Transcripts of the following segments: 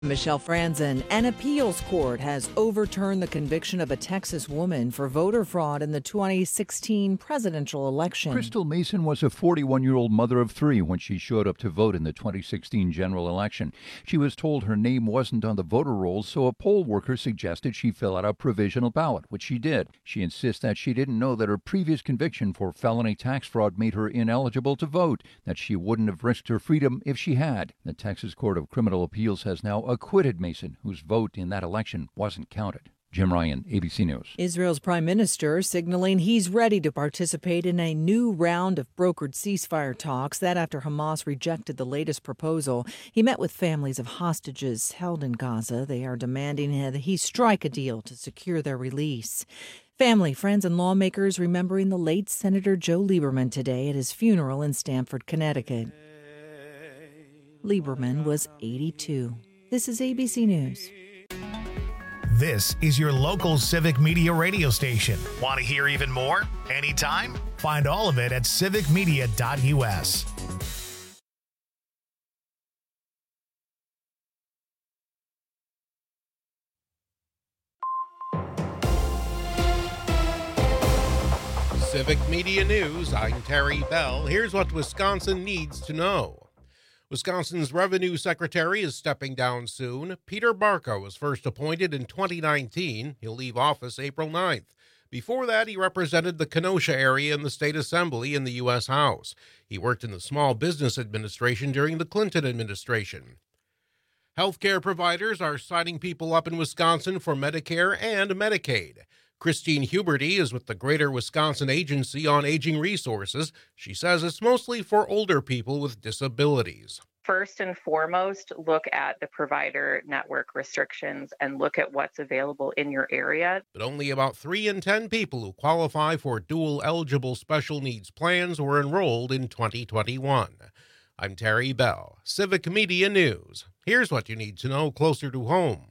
Michelle Franzen. An appeals court has overturned the conviction of a Texas woman for voter fraud in the 2016 presidential election. Crystal Mason was a 41-year-old mother of three when she showed up to vote in the 2016 general election. She was told her name wasn't on the voter rolls, so a poll worker suggested she fill out a provisional ballot, which she did. She insists that she didn't know that her previous conviction for felony tax fraud made her ineligible to vote, that she wouldn't have risked her freedom if she had. The Texas Court of Criminal Appeals has now acquitted Mason, whose vote in that election wasn't counted. Jim Ryan, ABC News. Israel's prime minister signaling he's ready to participate in a new round of brokered ceasefire talks. That after Hamas rejected the latest proposal. He met with families of hostages held in Gaza. They are demanding that he strike a deal to secure their release. Family, friends, and lawmakers remembering the late Senator Joe Lieberman today at his funeral in Stamford, Connecticut. Lieberman was 82. This is ABC News. This is your local Civic Media radio station. Want to hear even more? Anytime? Find all of it at civicmedia.us. Civic Media News, I'm Terry Bell. Here's what Wisconsin needs to know. Wisconsin's Revenue Secretary is stepping down soon. Peter Barca was first appointed in 2019. He'll leave office April 9th. Before that, he represented the Kenosha area in the state assembly in the U.S. House. He worked in the Small Business Administration during the Clinton administration. Healthcare providers are signing people up in Wisconsin for Medicare and Medicaid. Christine Huberty is with the Greater Wisconsin Agency on Aging Resources. She says it's mostly for older people with disabilities. First and foremost, look at the provider network restrictions and look at what's available in your area. But only about 3 in 10 people who qualify for dual eligible special needs plans were enrolled in 2021. I'm Terry Bell, Civic Media News. Here's what you need to know closer to home.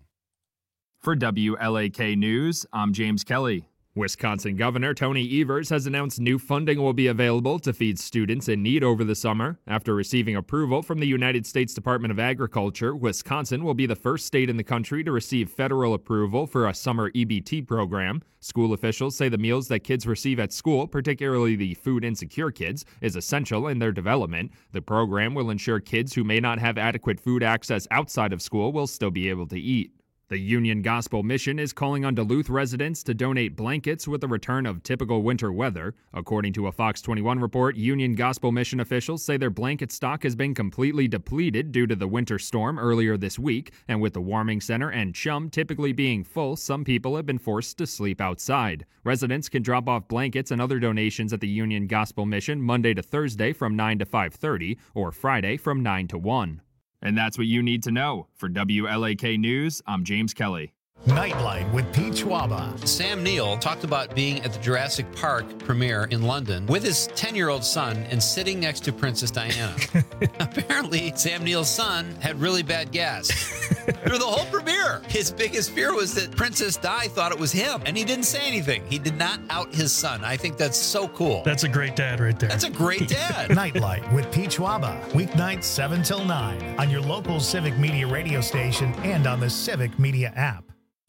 For WLAK News, I'm James Kelly. Wisconsin Governor Tony Evers has announced new funding will be available to feed students in need over the summer. After receiving approval from the United States Department of Agriculture, Wisconsin will be the first state in the country to receive federal approval for a summer EBT program. School officials say the meals that kids receive at school, particularly the food insecure kids, is essential in their development. The program will ensure kids who may not have adequate food access outside of school will still be able to eat. The Union Gospel Mission is calling on Duluth residents to donate blankets with the return of typical winter weather. According to a Fox 21 report, Union Gospel Mission officials say their blanket stock has been completely depleted due to the winter storm earlier this week, and with the warming center and Chum typically being full, some people have been forced to sleep outside. Residents can drop off blankets and other donations at the Union Gospel Mission Monday to Thursday from 9 to 5:30 or Friday from 9 to 1. And that's what you need to know. For WLAK News, I'm James Kelly. Nightlight with Pete Schwaba. Sam Neill talked about being at the Jurassic Park premiere in London with his 10-year-old son and sitting next to Princess Diana. Apparently, Sam Neill's son had really bad gas through the whole premiere. His biggest fear was that Princess Di thought it was him, and he didn't say anything. He did not out his son. I think that's so cool. That's a great dad right there. That's a great dad. Nightlight with Pete Schwaba. Weeknights 7 till 9 on your local Civic Media radio station and on the Civic Media app.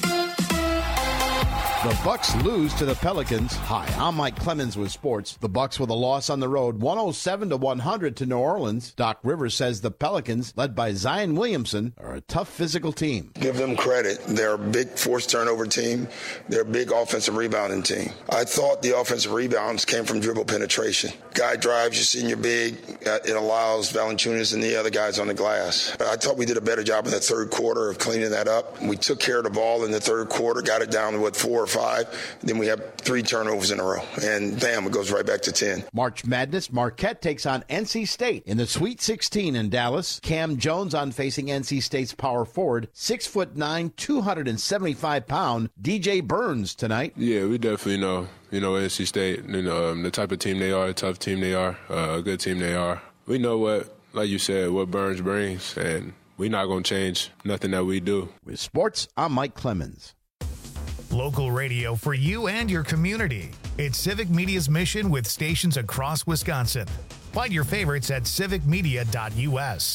The Bucks lose to the Pelicans. Hi, I'm Mike Clemens with sports. The Bucks with a loss on the road, 107-100 to New Orleans. Doc Rivers says the Pelicans, led by Zion Williamson, are a tough physical team. Give them credit. They're a big forced turnover team. They're a big offensive rebounding team. I thought the offensive rebounds came from dribble penetration. Guy drives, you're senior big. It allows Valanciunas and the other guys on the glass. I thought we did a better job in the third quarter of cleaning that up. We took care of the ball in the third quarter, got it down to 4 or 5. Then we have 3 turnovers in a row. And bam, it goes right back to 10. March Madness, Marquette takes on NC State in the Sweet 16 in Dallas. Cam Jones on facing NC State's power forward, 6'9", 275-pound DJ Burns tonight. Yeah, we definitely know NC State, the type of team they are, a tough team they are, a good team they are. We know what, like you said, what Burns brings, and we're not going to change nothing that we do. With sports, I'm Mike Clemens. Local radio for you and your community. It's Civic Media's mission with stations across Wisconsin. Find your favorites at civicmedia.us.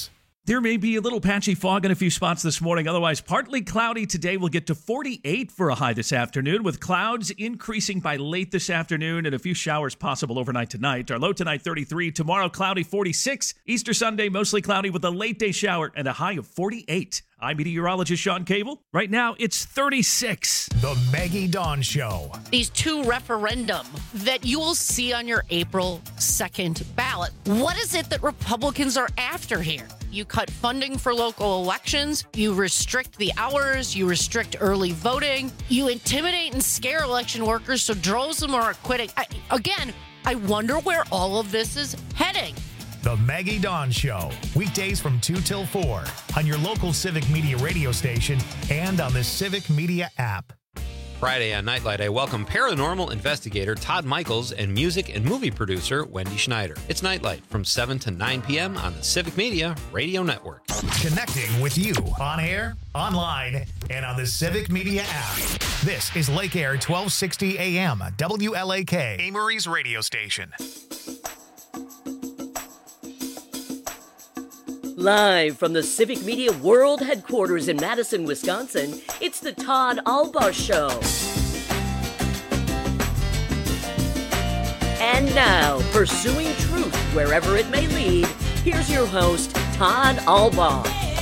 There may be a little patchy fog in a few spots this morning. Otherwise, partly cloudy today. We'll get to 48 for a high this afternoon, with clouds increasing by late this afternoon and a few showers possible overnight tonight. Our low tonight, 33. Tomorrow, cloudy, 46. Easter Sunday, mostly cloudy with a late day shower and a high of 48. I'm meteorologist Sean Cable. Right now, it's 36. The Maggie Dawn Show. These two referendum that you will see on your April 2nd ballot. What is it that Republicans are after here? You cut funding for local elections, you restrict the hours, you restrict early voting, you intimidate and scare election workers so droves of them are quitting. I wonder where all of this is heading. The Maggie Dawn Show. Weekdays from 2 till 4 on your local Civic Media radio station and on the Civic Media app. Friday on Nightlight, I welcome paranormal investigator Todd Michaels and music and movie producer Wendy Schneider. It's Nightlight from 7 to 9 p.m. on the Civic Media Radio Network. Connecting with you on air, online, and on the Civic Media app. This is Lake Air 1260 AM, WLAK, Amory's radio station. Live from the Civic Media World Headquarters in Madison, Wisconsin, it's the Todd Albaugh Show. And now, pursuing truth wherever it may lead, here's your host, Todd Albaugh.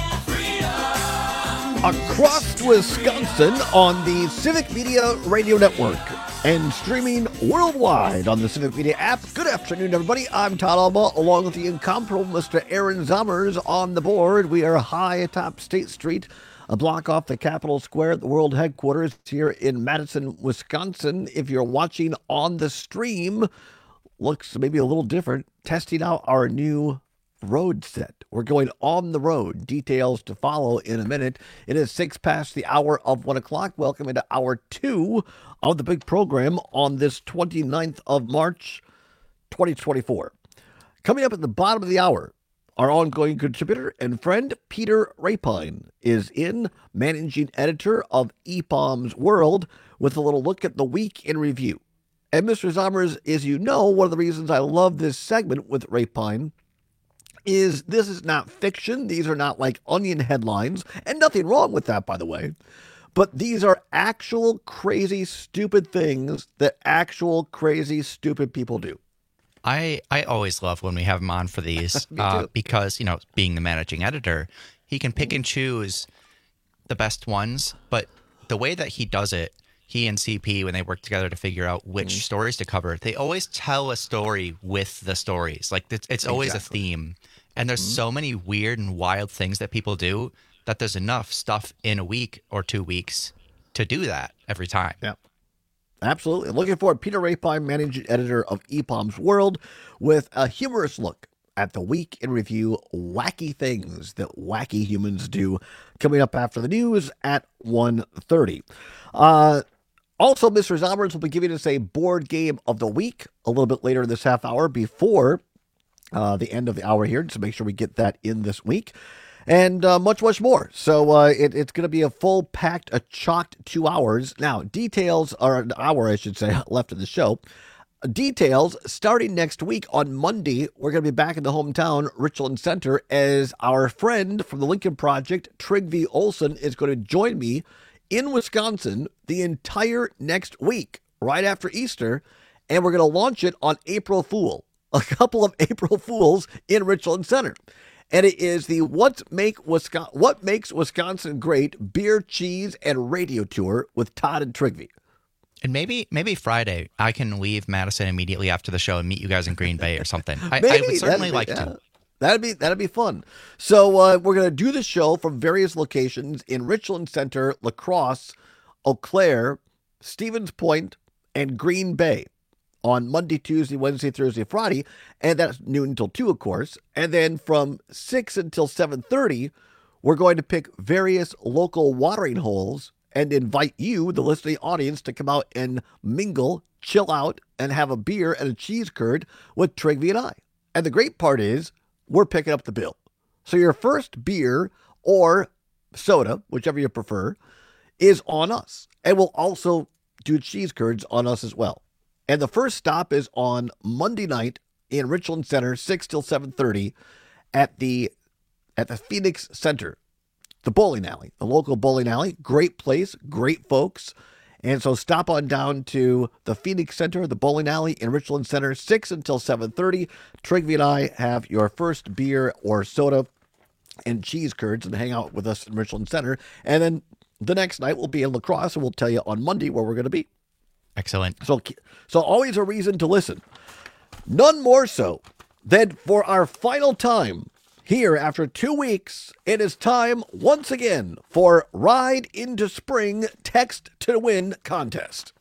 Across Wisconsin on the Civic Media Radio Network and streaming worldwide on the Civic Media app. Good afternoon, everybody. I'm Todd Albaugh, along with the incomparable Mr. Aaron Zommers on the board. We are high atop State Street, a block off the Capitol Square at the World Headquarters here in Madison, Wisconsin. If you're watching on the stream, looks maybe a little different, testing out our new road set. We're going on the road. Details to follow in a minute. It is 6 past the hour of 1 o'clock. Welcome into hour 2 of the big program on this 29th of March, 2024. Coming up at the bottom of the hour, our ongoing contributor and friend, Peter Rapine, is in, managing editor of EPOM's World, with a little look at the week in review. And Mr. Zommers, as you know, one of the reasons I love this segment with Rapine is this is not fiction. These are not like Onion headlines, and nothing wrong with that, by the way. But these are actual crazy, stupid things that actual crazy, stupid people do. I always love when we have him on for these because, you know, being the managing editor, he can pick and choose the best ones. But the way that he does it, he and CP, when they work together to figure out which stories to cover, they always tell a story with the stories. Like it's always a theme. And there's so many weird and wild things that people do that there's enough stuff in a week or 2 weeks to do that every time. Yeah, absolutely. Looking forward, Peter Rapine, managing editor of EPOM's World, with a humorous look at the week in review, wacky things that wacky humans do, coming up after the news at 1:30. Also, Mr. Zommers will be giving us a board game of the week a little bit later in this half hour before the end of the hour here, to make sure we get that in this week, and much, much more. So it's going to be a full-packed, a chocked 2 hours. Now, details are an hour, I should say, left of the show. Details, starting next week on Monday, we're going to be back in the hometown, Richland Center, as our friend from the Lincoln Project, Trygve Olsen, is going to join me in Wisconsin the entire next week, right after Easter, and we're going to launch it on April Fool. A couple of April Fools in Richland Center. And it is the What Makes Wisconsin Great Beer, Cheese, and Radio Tour with Todd and Trygve. And maybe Friday, I can leave Madison immediately after the show and meet you guys in Green Bay or something. I would certainly like to. That'd be fun. So we're going to do the show from various locations in Richland Center, La Crosse, Eau Claire, Stevens Point, and Green Bay on Monday, Tuesday, Wednesday, Thursday, Friday, and that's noon until 2, of course. And then from 6 until 7:30, we're going to pick various local watering holes and invite you, the listening audience, to come out and mingle, chill out, and have a beer and a cheese curd with Trygve and I. And the great part is, we're picking up the bill. So your first beer or soda, whichever you prefer, is on us. And we'll also do cheese curds on us as well. And the first stop is on Monday night in Richland Center, 6 till 7:30 at the at the Phoenix Center, the bowling alley, the local bowling alley. Great place, great folks. And so stop on down to the Phoenix Center, the bowling alley in Richland Center, 6 until 7:30. Trigby and I have your first beer or soda and cheese curds and hang out with us in Richland Center. And then the next night we'll be in La Crosse, and we'll tell you on Monday where we're going to be. Excellent. So always a reason to listen. None more so than for our final time here after 2 weeks. It is time once again for Ride into Spring Text to Win contest.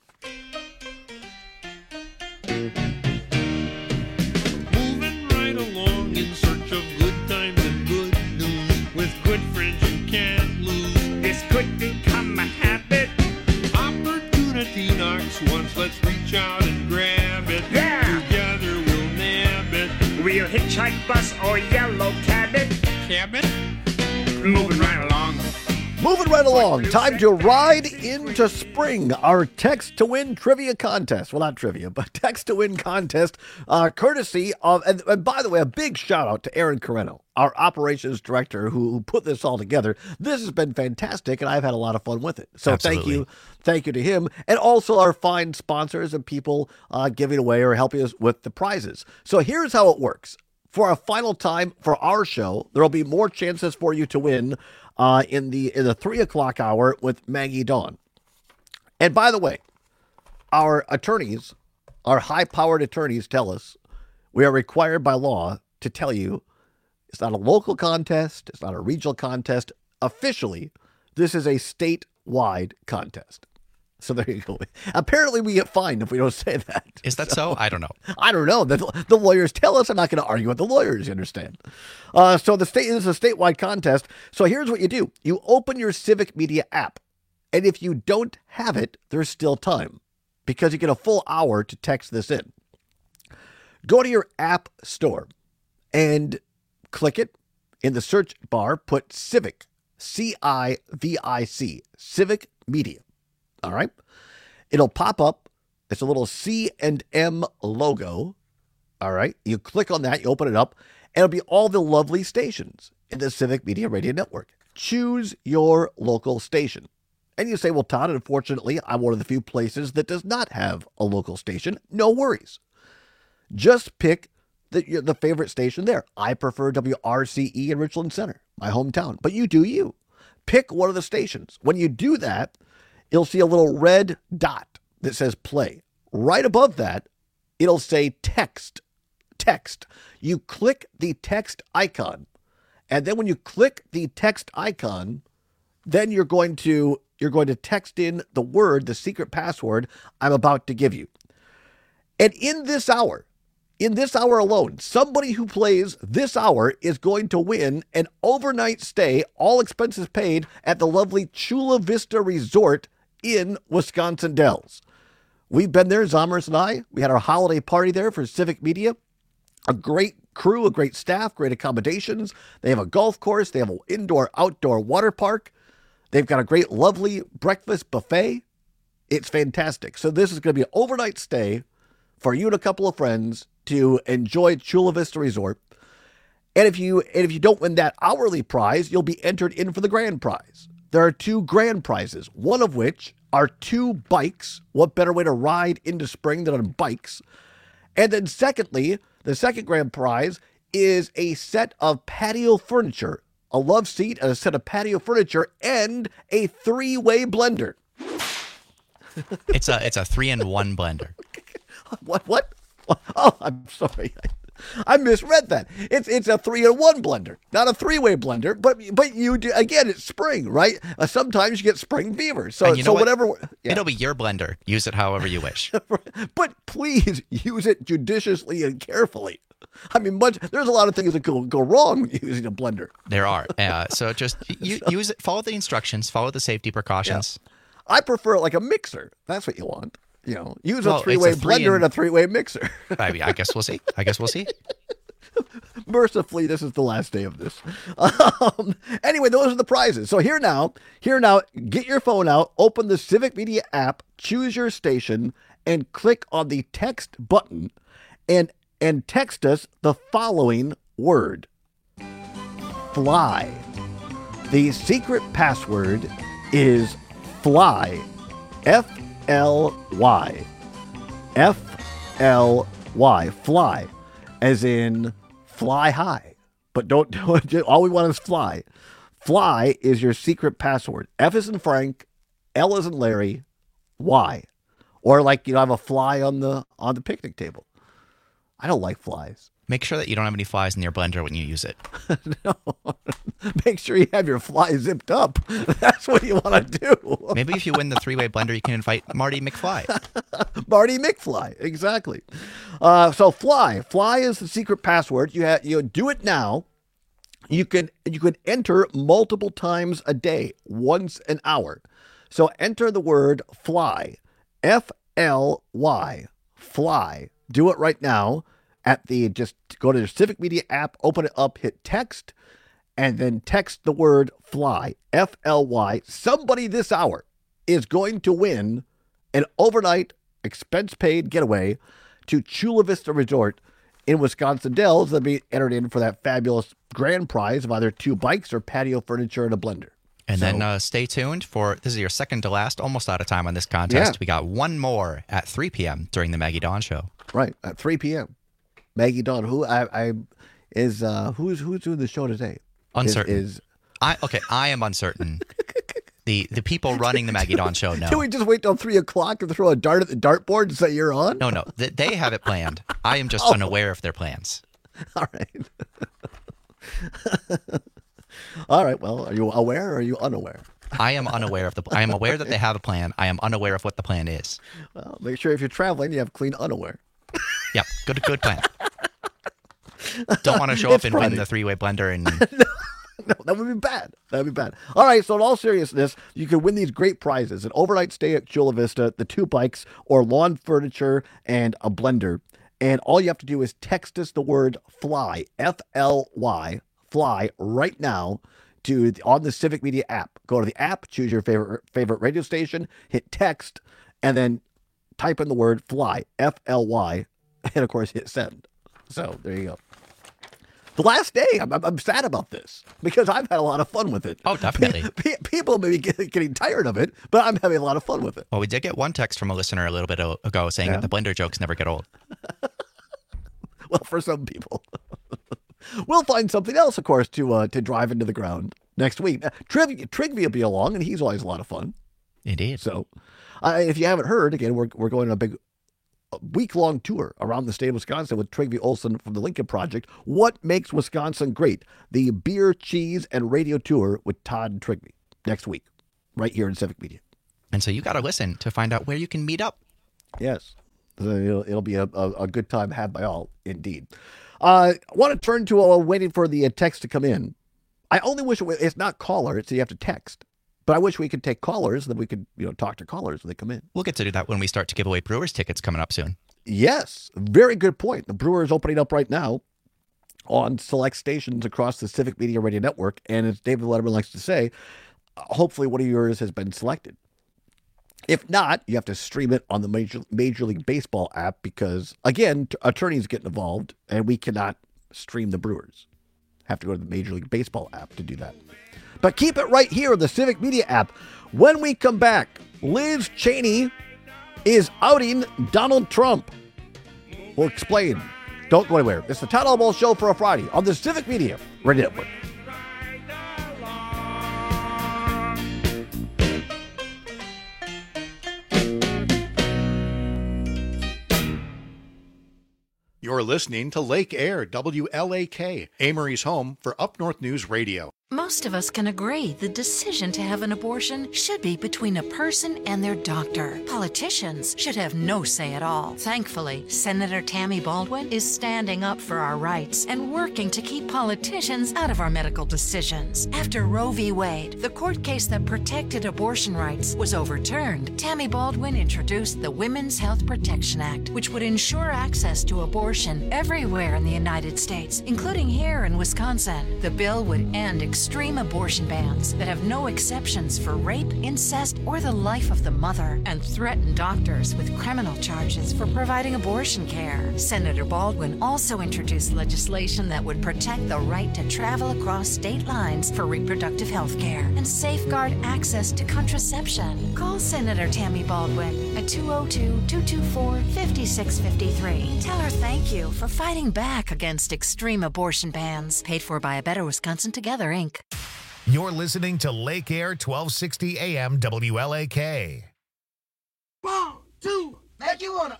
Moving right along in search of good times and good news. With good friends you can't lose. This could become a habit. Opportunity knocks once. Let's reach out and grab it. Yeah! Together we'll nab it. We'll hitchhike, bus, or yellow cabin. Cabin? Moving right along. Moving right along. Time to ride into spring. Our Text to Win trivia contest. Well, not trivia, but Text to Win contest. Courtesy of, and by the way, a big shout out to Aaron Carreno, our operations director who put this all together. This has been fantastic, and I've had a lot of fun with it. So Absolutely. Thank you to him, and also our fine sponsors and people giving away or helping us with the prizes. So here's how it works. For a final time for our show, there will be more chances for you to win in the 3 o'clock hour with Maggie Dawn. And by the way, our attorneys, our high-powered attorneys tell us we are required by law to tell you it's not a local contest, it's not a regional contest. Officially, this is a statewide contest. So there you go. Apparently, we get fined if we don't say that. Is that so? I don't know. I don't know. The lawyers tell us. I'm not going to argue with the lawyers, you understand? So this is a statewide contest. So here's what you do. You open your Civic Media app. And if you don't have it, there's still time because you get a full hour to text this in. Go to your app store and click it. In the search bar, put Civic, C-I-V-I-C, Civic Media. All right. It'll pop up. It's a little C&M logo. All right. You click on that. You open it up. And it'll be all the lovely stations in the Civic Media Radio Network. Choose your local station. And you say, well, Todd, unfortunately, I'm one of the few places that does not have a local station. No worries. Just pick the favorite station there. I prefer WRCE in Richland Center, my hometown. But you do you. Pick one of the stations. When you do that, you'll see a little red dot that says play. Right above that, it'll say text. Text. You click the text icon. And then when you click the text icon, then you're going to text in the word, the secret password I'm about to give you. And in this hour alone, somebody who plays this hour is going to win an overnight stay, all expenses paid, at the lovely Chula Vista Resort in Wisconsin Dells. We've been there, Zommers and I. We had our holiday party there for Civic Media. A great crew, a great staff, great accommodations. They have a golf course. They have an indoor-outdoor water park. They've got a great, lovely breakfast buffet. It's fantastic. So this is going to be an overnight stay for you and a couple of friends to enjoy Chula Vista Resort. And if you don't win that hourly prize, you'll be entered in for the grand prize. There are 2 grand prizes, one of which are 2 bikes. What better way to ride into spring than on bikes? And then secondly, the second grand prize is a set of patio furniture, a love seat, and a set of patio furniture, and a 3-way blender. It's a 3-in-1 blender. What? Oh, I'm sorry. I misread that. It's a 3-in-1 blender, not a 3-way blender. But you do, again, it's spring, right? Sometimes you get spring fever. So whatever. Yeah. It'll be your blender. Use it however you wish. But please use it judiciously and carefully. I mean, there's a lot of things that go wrong when using a blender. There are. So just use it. Follow the instructions. Follow the safety precautions. Yeah. I prefer it like a mixer. That's what you want. You know, use a 3-way blender and a 3-way mixer. I guess we'll see. Mercifully, this is the last day of this. Anyway, those are the prizes. So here now, get your phone out, open the Civic Media app, choose your station, and click on the text button, and text us the following word. fly. The secret password is fly. F-L-Y. F-L-Y. Fly. As in fly high. But don't all we want is fly. Fly is your secret password. F is in Frank, L is in Larry, Y. Or like, have a fly on the picnic table. I don't like flies. Make sure that you don't have any flies in your blender when you use it. No. Make sure you have your fly zipped up. That's what you want to do. Maybe if you win the three-way blender, you can invite Marty McFly. Marty McFly, exactly. So fly. Fly is the secret password. You do it now. You could enter multiple times a day, once an hour. So enter the word fly. F-L-Y. Fly. Do it right now. Just go to the Civic Media app, open it up, hit text, and then text the word fly, F-L-Y. Somebody this hour is going to win an overnight expense-paid getaway to Chula Vista Resort in Wisconsin Dells. They'll be entered in for that fabulous grand prize of either 2 bikes or patio furniture and a blender. And then stay tuned for, this is your second to last, almost out of time on this contest. Yeah. We got one more at 3 p.m. during the Maggie Dawn Show. Right, at 3 p.m. Maggie Dawn, who's doing the show today? Uncertain. I am uncertain. The people running the Maggie Dawn Show know. Can we just wait till 3 o'clock and throw a dart at the dartboard and say you're on? No. They have it planned. I am just unaware of their plans. All right. All right. Well, are you aware or are you unaware? I am unaware of I am aware that they have a plan. I am unaware of what the plan is. Well, make sure if you're traveling, you have clean underwear. Yep. Good plan. Don't want to show up and win the three-way blender and. No, that would be bad. That would be bad. All right, so in all seriousness, you can win these great prizes: an overnight stay at Chula Vista, the 2 bikes, or lawn furniture and a blender. And all you have to do is text us the word fly, F-L-Y, fly, right now on the Civic Media app. Go to the app, choose your favorite radio station, hit text, and then type in the word fly, F-L-Y, and of course hit send. So there you go. The last day, I'm sad about this because I've had a lot of fun with it. Oh, definitely. People may be getting tired of it, but I'm having a lot of fun with it. Well, we did get one text from a listener a little bit ago saying that the blender jokes never get old. Well, for some people. We'll find something else, of course, to drive into the ground next week. Trigby will be along, and he's always a lot of fun. Indeed. So if you haven't heard, again, we're going on a big week-long tour around the state of Wisconsin with Trigby Olson from the Lincoln Project. What makes Wisconsin great? The beer, cheese, and radio tour with Todd and Trigby next week, right here in Civic Media. And so you got to listen to find out where you can meet up. Yes. It'll be a good time had by all, indeed. I want to turn to waiting for the text to come in. I only wish it's not caller, so you have to text. But I wish we could take callers, then we could, talk to callers when they come in. We'll get to do that when we start to give away Brewers tickets coming up soon. Yes, very good point. The Brewers opening up right now on select stations across the Civic Media Radio Network. And as David Letterman likes to say, hopefully one of yours has been selected. If not, you have to stream it on the Major League Baseball app because, again, attorneys get involved and we cannot stream the Brewers. Have to go to the Major League Baseball app to do that. But keep it right here, the Civic Media app. When we come back, Liz Cheney is outing Donald Trump. We'll explain. Don't go anywhere. It's the Todd Albaugh Show for a Friday on the Civic Media Radio Network. You're listening to Lake Air, WLAK, Amory's home for Up North News Radio. Most of us can agree the decision to have an abortion should be between a person and their doctor. Politicians should have no say at all. Thankfully, Senator Tammy Baldwin is standing up for our rights and working to keep politicians out of our medical decisions. After Roe v. Wade, the court case that protected abortion rights, was overturned, Tammy Baldwin introduced the Women's Health Protection Act, which would ensure access to abortion everywhere in the United States, including here in Wisconsin. The bill would end extreme abortion bans that have no exceptions for rape, incest, or the life of the mother, and threaten doctors with criminal charges for providing abortion care. Senator Baldwin also introduced legislation that would protect the right to travel across state lines for reproductive health care and safeguard access to contraception. Call Senator Tammy Baldwin at 202-224-5653. Tell her thank you for fighting back against extreme abortion bans. Paid for by A Better Wisconsin Together, Inc. You're listening to Lake Air 1260 AM WLAK. 1, 2, make you wanna.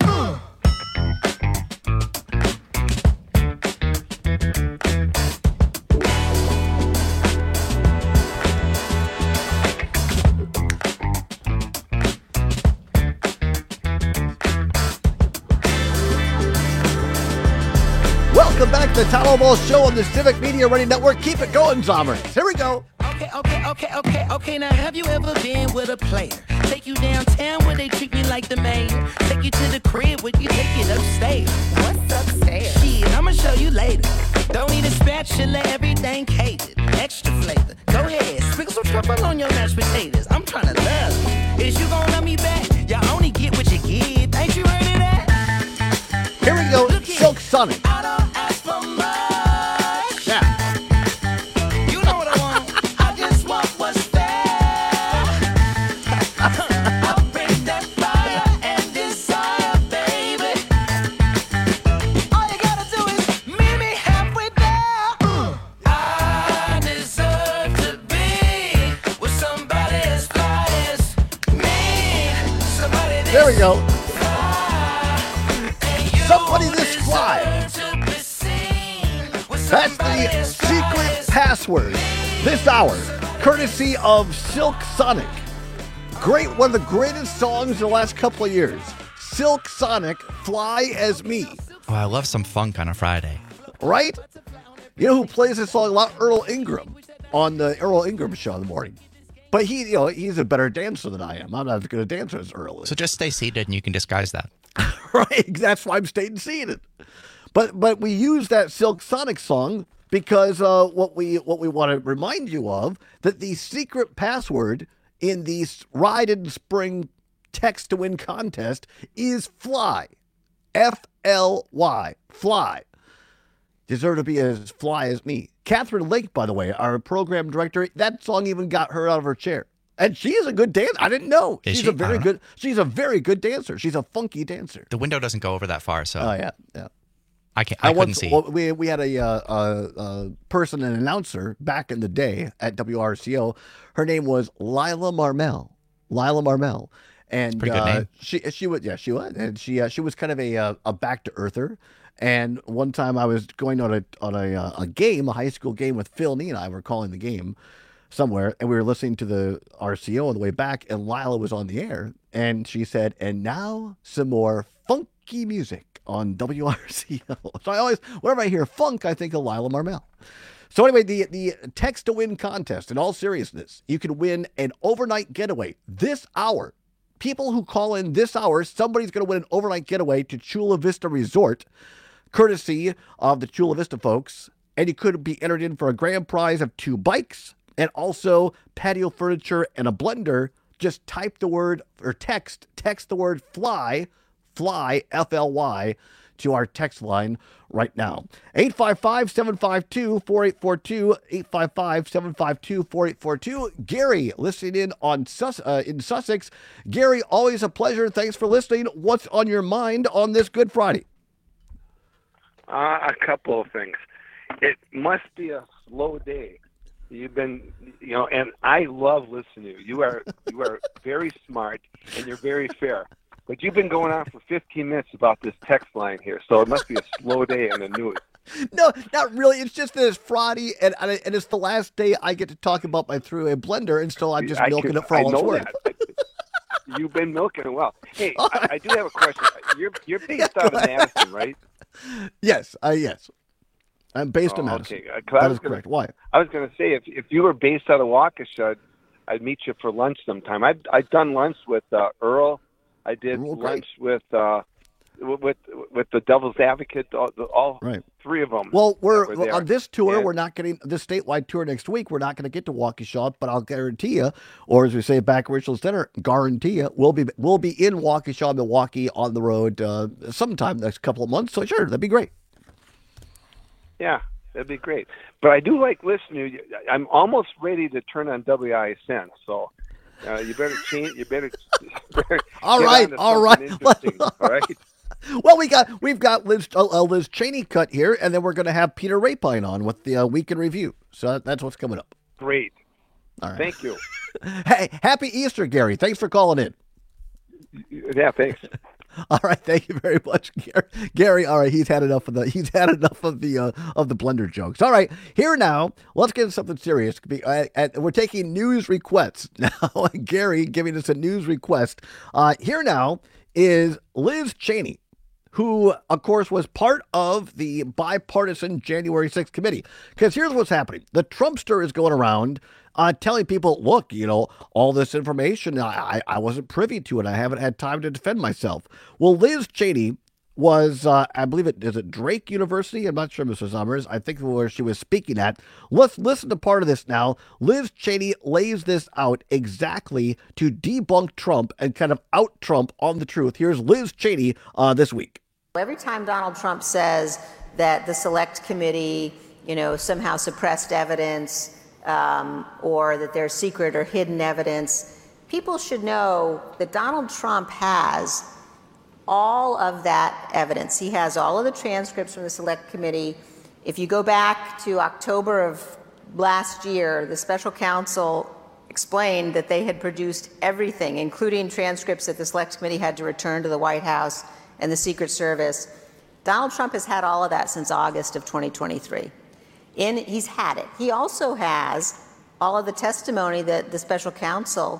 Welcome back to the Tom Almo Show on the Civic Media Radio Network. Keep it going, Zombers. Here we go. Okay. Now, have you ever been with a player? Take you downtown where they treat me like the mayor. Take you to the crib where you take it upstairs. What's upstairs? Shit, I'ma show you later. Don't need a spatula, everything catered. Extra flavor. Go ahead, sprinkle some truffle on your mashed potatoes. I'm trying to love you. Is you gonna love me back? You only get what you give. Ain't you heard of that? Here we go. Silk Sonic. I don't ask for much. Yeah. You know what I want. I just want what's there. I'll bring that fire and desire, baby. All you gotta do is meet me halfway there. I deserve to be with somebody as fly as me. Somebody this There we go. Somebody this fly. That's the secret password this hour, courtesy of Silk Sonic. Great, one of the greatest songs in the last couple of years. Silk Sonic, Fly As Me. Oh, I love some funk on a Friday. Right? You know who plays this song a lot? Earl Ingram on the Earl Ingram Show in the morning. But he's a better dancer than I am. I'm not as good a dancer as Earl is. So just stay seated and you can disguise that. Right, that's why I'm staying seated. But we use that Silk Sonic song because what we want to remind you of, that the secret password in the Ride in Spring Text to Win contest is FLY. F-L-Y. Fly. Deserve to be as fly as me. Catherine Lake, by the way, our program director, that song even got her out of her chair. And she is a good dancer. I didn't know. She's a very good dancer. She's a funky dancer. The window doesn't go over that far, so. Oh yeah. I couldn't see. We had a person, an announcer back in the day at WRCO. Her name was Lila Marmel. And pretty good name. She was, and she was kind of a back to earther. And one time I was going on a game, a high school game with Phil Nee and I were calling the game somewhere, and we were listening to the RCO on the way back, and Lila was on the air, and she said, "And now some more funky music on WRCO." So I always, whenever I hear funk, I think of Lila Marmel. So anyway, the Text to Win contest, in all seriousness, you can win an overnight getaway this hour. People who call in this hour, somebody's going to win an overnight getaway to Chula Vista Resort, courtesy of the Chula Vista folks. And you could be entered in for a grand prize of 2 bikes and also patio furniture and a blender. Just type the word or text the word fly, F-L-Y, to our text line right now. 855-752-4842, 855-752-4842. Gary, listening in on in Sussex. Gary, always a pleasure. Thanks for listening. What's on your mind on this Good Friday? A couple of things. It must be a slow day. You've been, and I love listening to you. You are very smart and you're very fair. But you've been going on for 15 minutes about this text line here, so it must be a slow day in the news. No, not really. It's just that it's Friday, and it's the last day I get to talk about my three-way blender, and so I'm just milking it for all it's worth. You've been milking it well. Hey, I do have a question. You're based out of Madison, right? Yes, yes. I'm based in Madison. Okay, that is correct. Why? I was going to say, if you were based out of Waukesha, I'd meet you for lunch sometime. I've done lunch with Earl. I did lunch with with the Devil's Advocate, all Right. three of them. Well, were we're there. on this tour. And- We're not getting this statewide tour next week. We're not going to get to Waukesha, but I'll guarantee you, or as we say back at Richland Center, guarantee you, we'll be in Waukesha, Milwaukee on the road sometime next couple of months. So sure, that'd be great. Yeah, that'd be great. But I do like listening. To you. I'm almost ready to turn on WISN, so you better change. You better. All get right, on to all something right. interesting, all right. Well, we've got Liz Cheney cut here, and then we're going to have Peter Rapine on with the Week in Review. So that's what's coming up. Great. All right. Thank you. Hey, happy Easter, Gary. Thanks for calling in. Yeah, thanks. All right, thank you very much, Gary. All right, he's had enough of the blender jokes. All right, here now, let's get into something serious. We're taking news requests now. Gary giving us a news request. Here now is Liz Cheney, who, of course, was part of the bipartisan January 6th committee. Because here's what's happening. The Trumpster is going around telling people, look, all this information, I wasn't privy to it. I haven't had time to defend myself. Well, Liz Cheney was, I believe is it Drake University? I'm not sure, Mr. Summers. I think where she was speaking at. Let's listen to part of this now. Liz Cheney lays this out exactly to debunk Trump and kind of out Trump on the truth. Here's Liz Cheney this week. Every time Donald Trump says that the Select Committee, somehow suppressed evidence or that there's secret or hidden evidence, people should know that Donald Trump has all of that evidence. He has all of the transcripts from the Select Committee. If you go back to October of last year, the special counsel explained that they had produced everything, including transcripts that the Select Committee had to return to the White House and the Secret Service. Donald Trump has had all of that since August of 2023. He's had it. He also has all of the testimony that the special counsel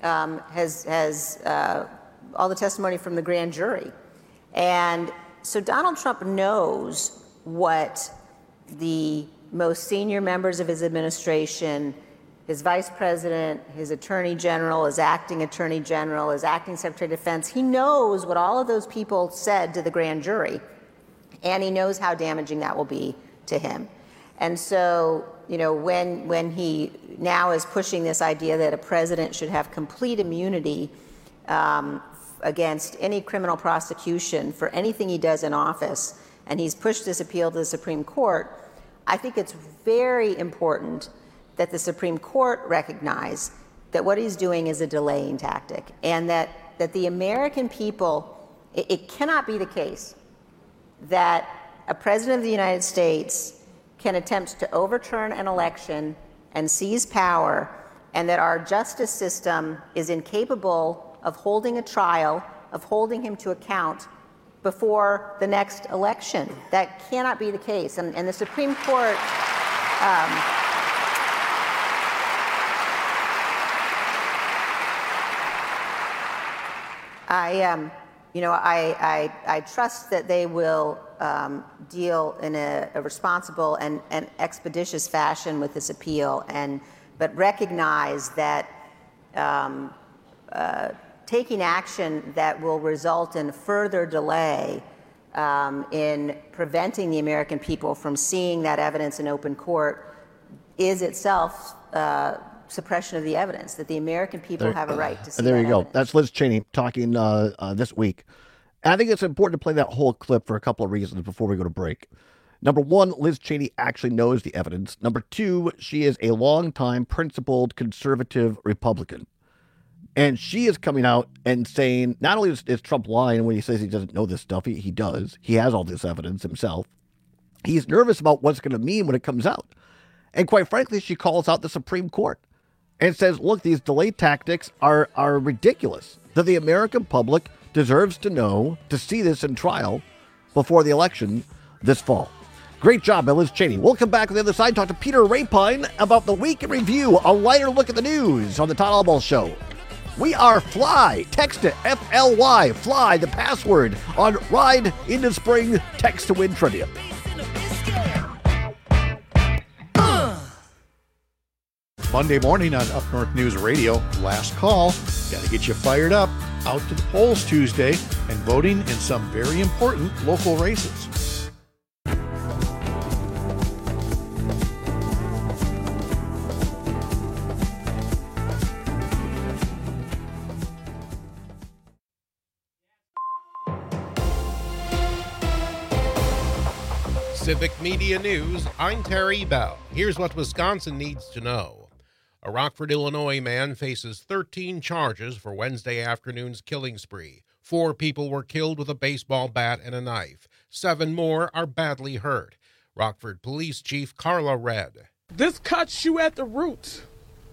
has all the testimony from the grand jury. And so Donald Trump knows what the most senior members of his administration, his vice president, his attorney general, his acting attorney general, his acting secretary of defense, he knows what all of those people said to the grand jury, and he knows how damaging that will be to him. And so, when he now is pushing this idea that a president should have complete immunity against any criminal prosecution for anything he does in office, and he's pushed this appeal to the Supreme Court, I think it's very important that the Supreme Court recognize that what he's doing is a delaying tactic, and that the American people, it cannot be the case that a president of the United States can attempt to overturn an election and seize power, and that our justice system is incapable of holding a trial, of holding him to account before the next election. That cannot be the case. And the Supreme Court, I trust that they will deal in a responsible and expeditious fashion with this appeal, but recognize that taking action that will result in further delay in preventing the American people from seeing that evidence in open court is itself suppression of the evidence, that the American people have a right to see There that you go. evidence. That's Liz Cheney talking this week. And I think it's important to play that whole clip for a couple of reasons before we go to break. Number one, Liz Cheney actually knows the evidence. Number two, she is a longtime principled conservative Republican. And she is coming out and saying, not only is Trump lying when he says he doesn't know this stuff, he does. He has all this evidence himself. He's nervous about what's going to mean when it comes out. And quite frankly, she calls out the Supreme Court and says, look, these delay tactics are ridiculous, that the American public deserves to know, to see this in trial before the election this fall. Great job by Liz Cheney. We'll come back on the other side, talk to Peter Rapine about the Week in Review, a lighter look at the news on the Todd Albaugh Show. We are Fly. Text it, FLY, Fly, the password on Ride into Spring Text to Win Trivia. Monday morning on Up North News Radio. Last call. Got to get you fired up. out to the polls Tuesday and voting in some very important local races. Civic Media News, I'm Terry Bell. Here's what Wisconsin needs to know. A Rockford, Illinois man faces 13 charges for Wednesday afternoon's killing spree. 4 people were killed with a baseball bat and a knife. 7 more are badly hurt. Rockford Police Chief Carla Redd. This cuts you at the root.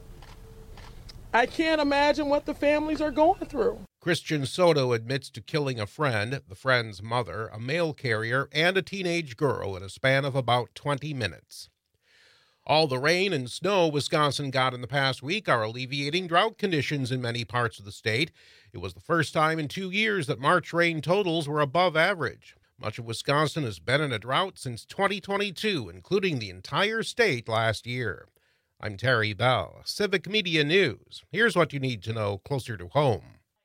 I can't imagine what the families are going through. Christian Soto admits to killing a friend, the friend's mother, a mail carrier, and a teenage girl in a span of about 20 minutes. All the rain and snow Wisconsin got in the past week are alleviating drought conditions in many parts of the state. It was the first time in 2 years that March rain totals were above average. Much of Wisconsin has been in a drought since 2022, including the entire state last year. I'm Terry Bell, Civic Media News. Here's what you need to know closer to home.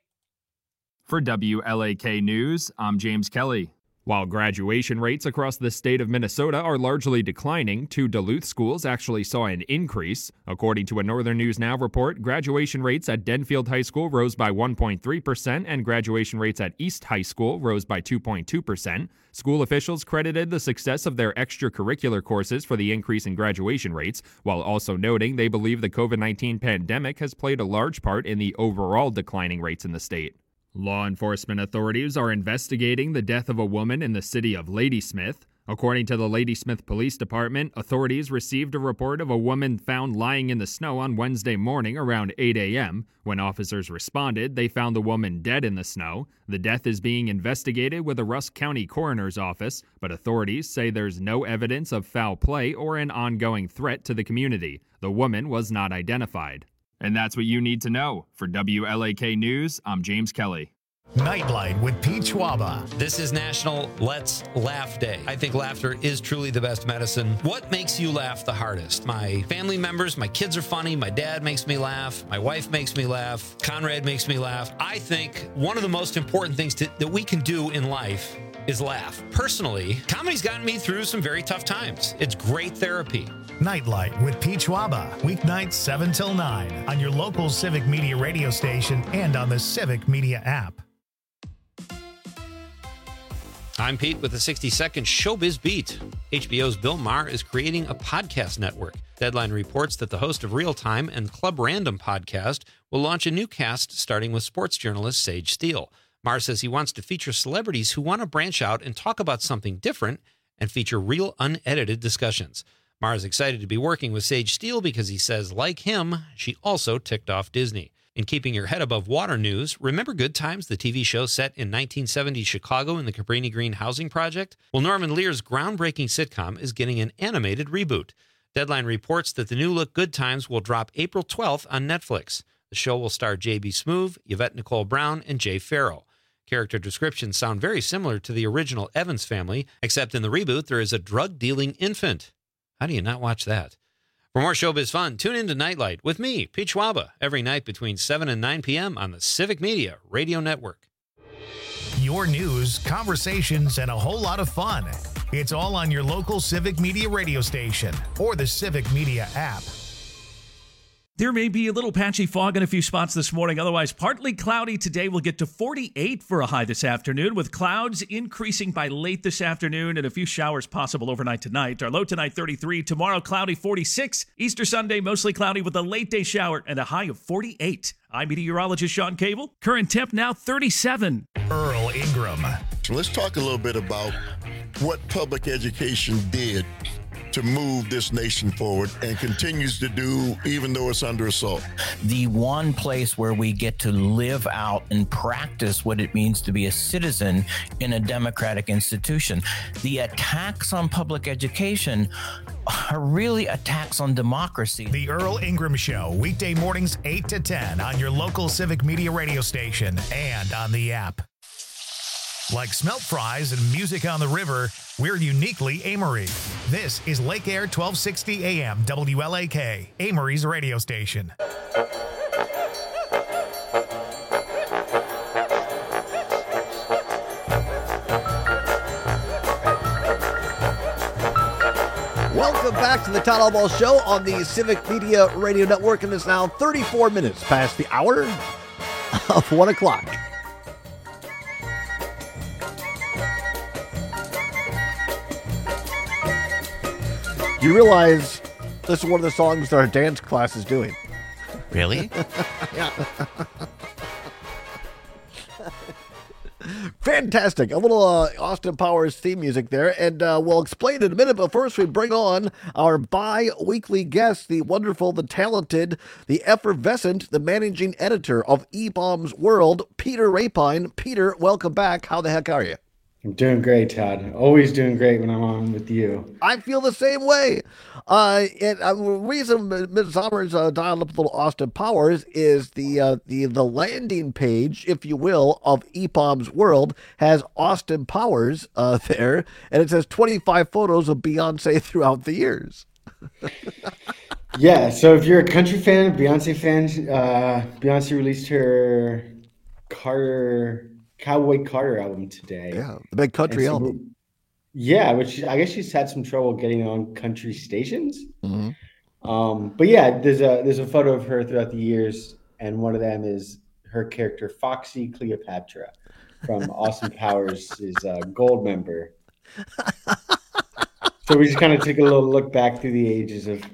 For WLAK News, I'm James Kelly. While graduation rates across the state of Minnesota are largely declining, 2 Duluth schools actually saw an increase. According to a Northern News Now report, graduation rates at Denfield High School rose by 1.3%, and graduation rates at East High School rose by 2.2%. School officials credited the success of their extracurricular courses for the increase in graduation rates, while also noting they believe the COVID-19 pandemic has played a large part in the overall declining rates in the state. Law enforcement authorities are investigating the death of a woman in the city of Ladysmith. According to the Ladysmith Police Department, authorities received a report of a woman found lying in the snow on Wednesday morning around 8 a.m. When officers responded, they found the woman dead in the snow. The death is being investigated with the Rusk County Coroner's Office, but authorities say there's no evidence of foul play or an ongoing threat to the community. The woman was not identified. And that's what you need to know. For WLAK News, I'm James Kelly. Nightlight with Pete Schwaba. This is National Let's Laugh Day. I think laughter is truly the best medicine. What makes you laugh the hardest? My family members, my kids are funny, my dad makes me laugh, my wife makes me laugh, Conrad makes me laugh. I think one of the most important things that we can do in life is laugh. Personally, comedy's gotten me through some very tough times. It's great therapy. Nightlight with Pete Schwaba. Weeknights 7 till 9 on your local Civic Media radio station and on the Civic Media app. I'm Pete with a 60-second Showbiz Beat. HBO's Bill Maher is creating a podcast network. Deadline reports that the host of Real Time and Club Random podcast will launch a new cast starting with sports journalist Sage Steele. Maher says he wants to feature celebrities who want to branch out and talk about something different and feature real unedited discussions. Maher is excited to be working with Sage Steele because he says, like him, she also ticked off Disney. In keeping your head above water news, remember Good Times, the TV show set in 1970 Chicago in the Cabrini Green housing project? Well, Norman Lear's groundbreaking sitcom is getting an animated reboot. Deadline reports that the new look Good Times will drop April 12th on Netflix. The show will star J.B. Smoove, Yvette Nicole Brown, and Jay Farrell. Character descriptions sound very similar to the original Evans family, except in the reboot there is a drug-dealing infant. How do you not watch that? For more showbiz fun, tune in to Nightlight with me, Pete Schwaba, every night between 7 and 9 p.m. on the Civic Media Radio Network. Your news, conversations, and a whole lot of fun. It's all on your local Civic Media radio station or the Civic Media app. There may be a little patchy fog in a few spots this morning. Otherwise, partly cloudy today. We'll get to 48 for a high this afternoon, with clouds increasing by late this afternoon and a few showers possible overnight tonight. Our low tonight, 33. Tomorrow, cloudy, 46. Easter Sunday, mostly cloudy with a late day shower and a high of 48. I'm meteorologist Sean Cable. Current temp now 37. Earl Ingram. So let's talk a little bit about what public education did to move this nation forward and continues to do even though it's under assault. The one place where we get to live out and practice what it means to be a citizen in a democratic institution. The attacks on public education are really attacks on democracy. The Earl Ingram Show, weekday mornings 8 to 10 on your local Civic Media radio station and on the app. Like smelt fries and music on the river, we're uniquely Amory. This is Lake Air 1260 AM WLAK, Amory's radio station. back to the Todd Albaugh Show on the Civic Media Radio Network, and it's now 34 minutes past the hour of 1 o'clock. You realize this is one of the songs that our dance class is doing. Really? Yeah. Fantastic. A little Austin Powers theme music there, and we'll explain in a minute, but first we bring on our bi-weekly guest, the wonderful, the talented, the effervescent, the managing editor of E-Bombs World, Peter Rapine. Peter, welcome back. How the heck are you? I'm doing great, Todd. Always doing great when I'm on with you. I feel the same way. And the reason Ms. Sommer's dialed up a little Austin Powers is the landing page, if you will, of EPOM's World has Austin Powers there, and it says 25 photos of Beyonce throughout the years. Yeah, so if you're a country fan, Beyonce fan, Beyonce released her Cowboy Carter album today. Yeah, the big country album. Yeah, which I guess she's had some trouble getting on country stations. Mm-hmm. But yeah, there's a photo of her throughout the years, and one of them is her character Foxy Cleopatra from Austin Powers' Gold member. So we just kind of take a little look back through the ages of,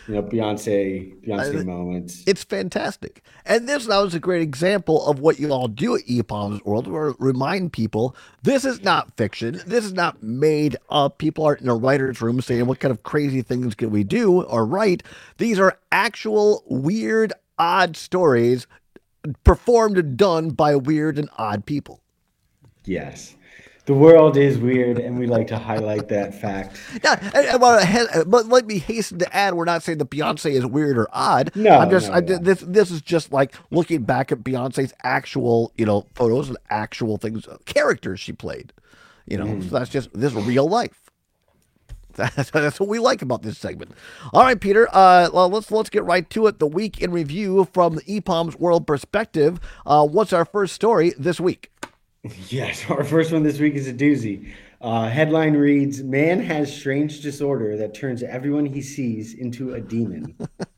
Beyonce moments. It's fantastic. And this now is a great example of what you all do at EPOM's World, where remind people this is not fiction. This is not made up. People aren't in a writer's room saying, what kind of crazy things can we do or write? These are actual weird, odd stories performed and done by weird and odd people. Yes. The world is weird, and we like to highlight that fact. Yeah, but let me hasten to add, we're not saying that Beyonce is weird or odd. No, this is just like looking back at Beyonce's actual, photos and actual things, characters she played. So that's just this real life. That's what we like about this segment. All right, Peter. Let's get right to it. The week in review from the EPOM's World perspective. What's our first story this week? Yes, our first one this week is a doozy. Headline reads, "Man has strange disorder that turns everyone he sees into a demon."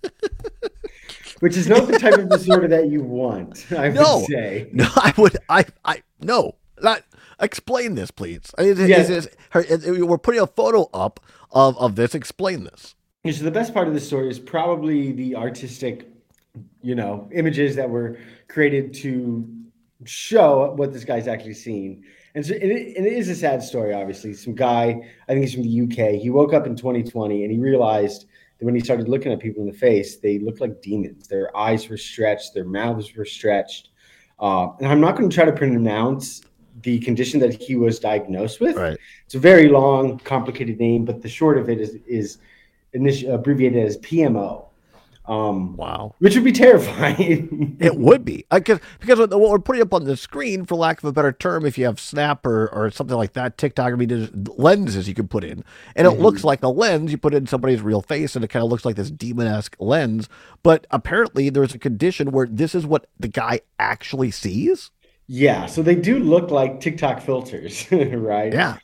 Which is not the type of disorder that you want, I would say. No, no. Explain this, please. We're putting a photo up of this. Explain this. So the best part of the story is probably the artistic, images that were created to show what this guy's actually seen. And so it is a sad story, obviously. Some guy, I think he's from the UK, he woke up in 2020 and he realized that when he started looking at people in the face, they looked like demons. Their eyes were stretched, their mouths were stretched. And I'm not going to try to pronounce the condition that he was diagnosed with. Right. It's a very long, complicated name, but the short of it is abbreviated as PMO. Wow. Which would be terrifying. It would be. Because what we're putting up on the screen, for lack of a better term, if you have Snap or something like that, TikTok, there's lenses you can put in. And it looks like a lens. You put in somebody's real face, and it kind of looks like this demon-esque lens. But apparently there's a condition where this is what the guy actually sees? Yeah, so they do look like TikTok filters, right? Yeah.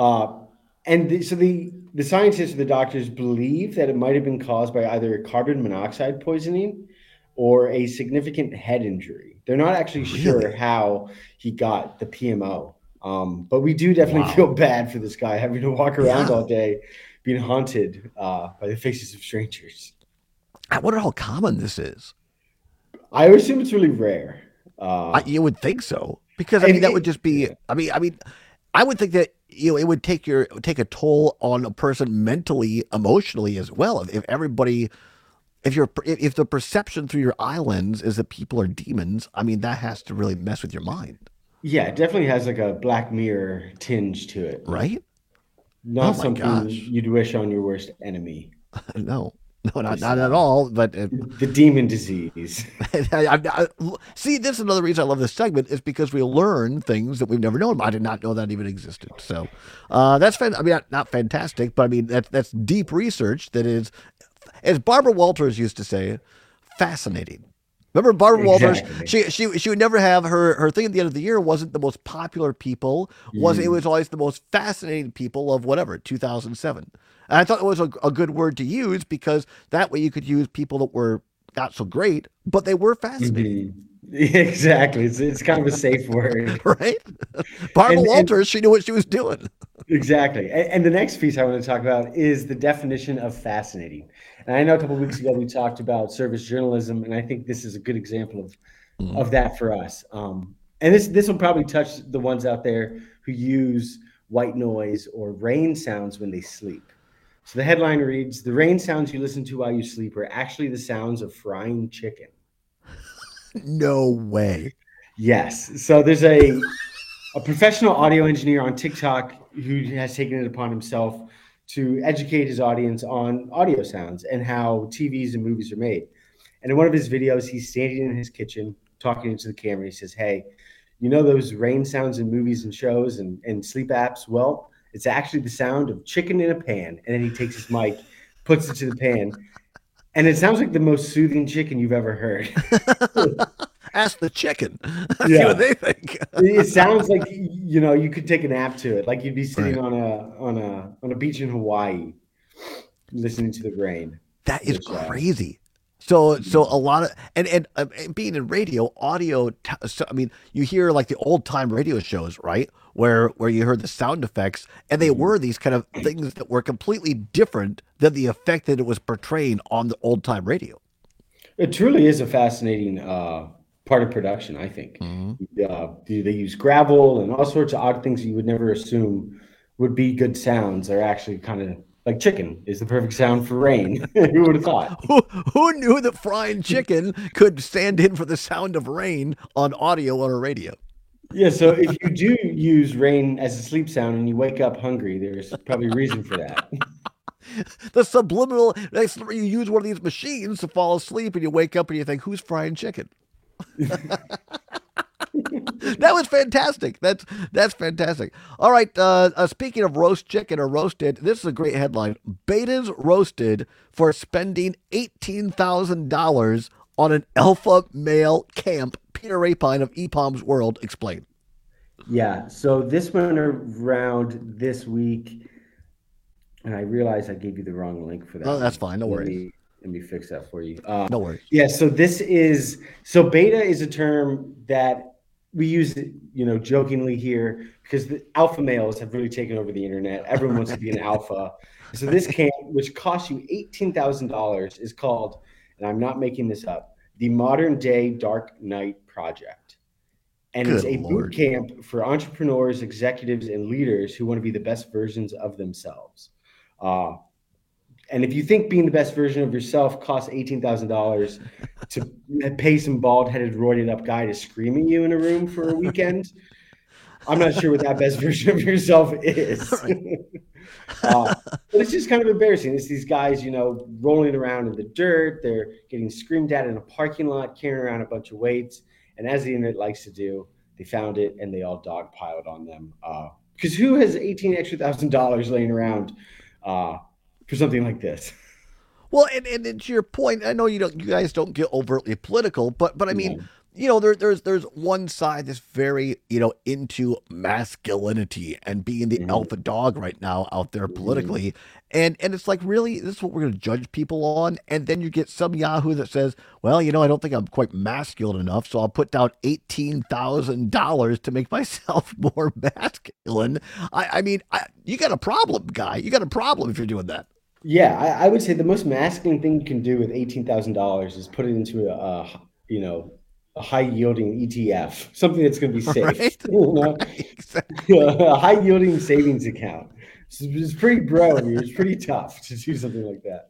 So the scientists or the doctors believe that it might have been caused by either carbon monoxide poisoning or a significant head injury. They're not actually sure how he got the PMO. But we do definitely feel bad for this guy having to walk around all day being haunted by the faces of strangers. I wonder how common this is. I would assume it's really rare. You would think so. Because, that would just be, I would think that it would take a toll on a person mentally, emotionally as well. If the perception through your eye lens is that people are demons, that has to really mess with your mind. Yeah, it definitely has like a Black Mirror tinge to it. Right? Not something you'd wish on your worst enemy. No, not at all. But the demon disease. See, this is another reason I love this segment is because we learn things that we've never known. I did not know that even existed. So that's not fantastic, but that's deep research that is, as Barbara Walters used to say, fascinating. Remember Barbara Walters? Exactly. She would never have her thing at the end of the year wasn't the most popular people. It was always the most fascinating people of whatever 2007. And I thought it was a good word to use because that way you could use people that were not so great, but they were fascinating. Exactly. It's kind of a safe word, right? Barbara Walters, she knew what she was doing. Exactly. And the next piece I want to talk about is the definition of fascinating. And I know a couple of weeks ago we talked about service journalism, and I think this is a good example of that for us. And this will probably touch the ones out there who use white noise or rain sounds when they sleep. So the headline reads, "The rain sounds you listen to while you sleep are actually the sounds of frying chicken." No way. Yes. So there's a professional audio engineer on TikTok who has taken it upon himself to educate his audience on audio sounds and how TVs and movies are made. And in one of his videos, he's standing in his kitchen talking into the camera. He says, "Hey, you know those rain sounds in movies and shows and sleep apps? Well, it's actually the sound of chicken in a pan." And then he takes his mic, puts it to the pan, and it sounds like the most soothing chicken you've ever heard. Ask the chicken. See what they think. It sounds like you could take a nap to it, like you'd be sitting on a beach in Hawaii, listening to the rain. That is crazy. So a lot of and being in radio, audio. I mean, you hear like the old time radio shows, right? Where you heard the sound effects, and they were these kind of things that were completely different than the effect that it was portraying on the old time radio. It truly is a fascinating part of production, I think. They use gravel and all sorts of odd things that you would never assume would be good sounds. They're actually kind of like chicken is the perfect sound for rain. Who would have thought? Who knew that frying chicken could stand in for the sound of rain on audio on a radio? Yeah, so if you do use rain as a sleep sound and you wake up hungry, there's probably a reason for that. The subliminal, you use one of these machines to fall asleep and you wake up and you think, who's frying chicken? That was fantastic. That's fantastic. All right. Speaking of roast chicken or roasted, this is a great headline. Betas roasted for spending $18,000 on an alpha male camp. Peter Rapine of EPOM's World explained. Yeah. So this went around this week, and I realized I gave you the wrong link for that. Oh, that's fine. No worries. Let me fix that for you. No worries. Yeah. So beta is a term that we use, jokingly here because the alpha males have really taken over the internet. Everyone wants to be an alpha. So this camp, which costs you $18,000, is called, and I'm not making this up, the Modern Day Dark Knight Project. And it's a boot camp for entrepreneurs, executives, and leaders who want to be the best versions of themselves. And if you think being the best version of yourself costs $18,000 to pay some bald-headed, roided-up guy to scream at you in a room for a weekend, I'm not sure what that best version of yourself is. But it's just kind of embarrassing. It's these guys, rolling around in the dirt. They're getting screamed at in a parking lot, carrying around a bunch of weights. And as the internet likes to do, they found it and they all dogpiled on them. Because who has $18,000 laying around for something like this? Well, and to your point, I know you guys don't get overtly political, but I mean, there's one side that's very, into masculinity and being the alpha dog right now out there politically. And it's like, really, this is what we're going to judge people on. And then you get some Yahoo that says, well, I don't think I'm quite masculine enough, so I'll put down $18,000 to make myself more masculine. I mean, you got a problem, guy. You got a problem if you're doing that. Yeah, I would say the most masculine thing you can do with $18,000 is put it into a high yielding ETF, something that's going to be safe. Right? Exactly. A high yielding savings account. It's pretty bro-y. It's pretty tough to do something like that.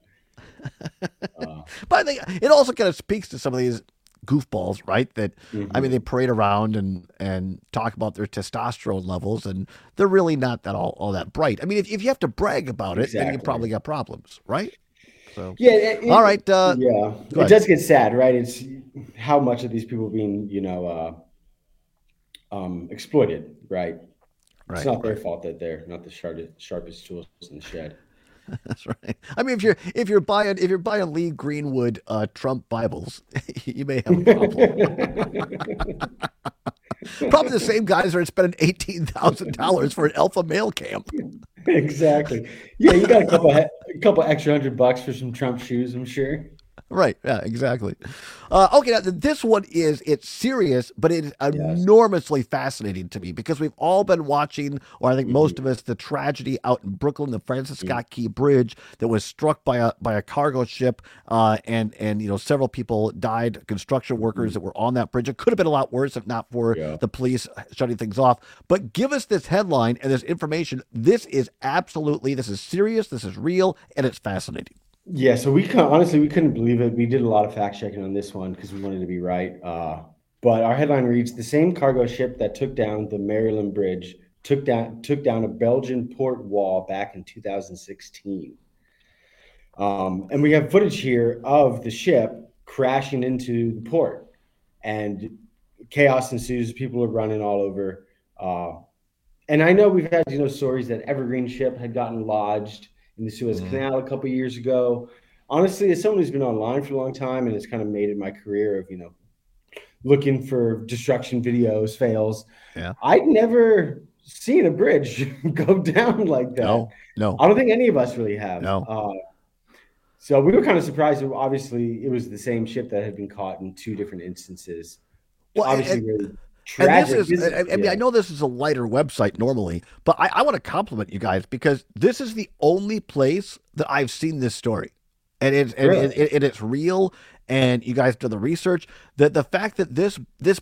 But I think it also kind of speaks to some of these goofballs, right? That I mean, they parade around and talk about their testosterone levels, and they're really not that all that bright. I mean, if you have to brag about it, then you probably got problems, right? So yeah, all right. It does get sad, right? It's how much of these people being exploited, right? It's not their fault that they're not the sharpest tools in the shed. That's right. I mean, if you're buying Lee Greenwood Trump Bibles, you may have a problem. Probably the same guys are spending $18,000 for an alpha male camp. Exactly. Yeah, you got a couple extra $100 for some Trump shoes, I'm sure. Right. Yeah, exactly. Okay, now this one it's serious, but it is enormously fascinating to me because we've all been watching, or I think most of us, the tragedy out in Brooklyn, the Francis Scott Key Bridge that was struck by a cargo ship, and several people died, construction workers that were on that bridge. It could have been a lot worse if not for the police shutting things off. But give us this headline and this information. This is serious, this is real, and it's fascinating. Yeah, so we couldn't believe it. We did a lot of fact checking on this one because we wanted to be right. But our headline reads: the same cargo ship that took down the Maryland Bridge took down a Belgian port wall back in 2016. And we have footage here of the ship crashing into the port, and chaos ensues. People are running all over. And I know we've had stories that Evergreen ship had gotten lodged in the Suez Canal a couple of years ago. Honestly, as someone who's been online for a long time and it's kind of made it my career of, looking for destruction videos, fails. Yeah. I'd never seen a bridge go down like that. No. I don't think any of us really have. No. So we were kind of surprised. Obviously, it was the same ship that had been caught in two different instances. Well, obviously, really tragic. I know this is a lighter website normally, but I want to compliment you guys because this is the only place that I've seen this story, and it's real. And you guys do the research. The fact that this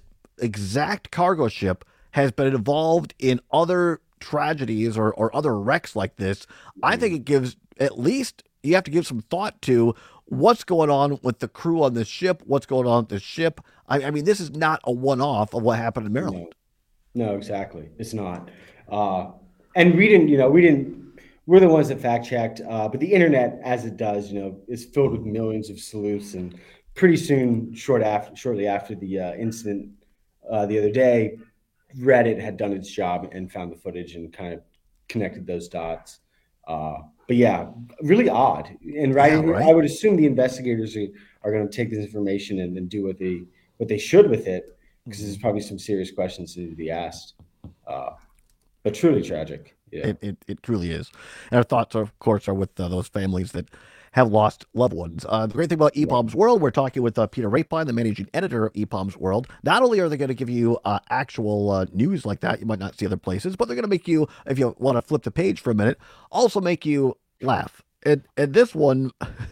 exact cargo ship has been involved in other tragedies or other wrecks like this, I think it gives at least you have to give some thought to what's going on with the crew on the ship, what's going on with the ship. I mean, this is not a one-off of what happened in Maryland. No, exactly. It's not. And we're the ones that fact checked, but the internet, as it does, is filled with millions of sleuths. And pretty soon, shortly after the incident the other day, Reddit had done its job and found the footage and kind of connected those dots. But yeah, really odd. And right. I would assume the investigators are going to take this information and do what they should with it, because there's probably some serious questions to be asked. But truly tragic. Yeah. It truly is. And our thoughts, of course, are with those families that have lost loved ones. The great thing about EPOM's World, we're talking with Peter Rapine, the managing editor of EPOM's World. Not only are they going to give you actual news like that you might not see other places, but they're going to make you, if you want to flip the page for a minute, also make you laugh. And this one,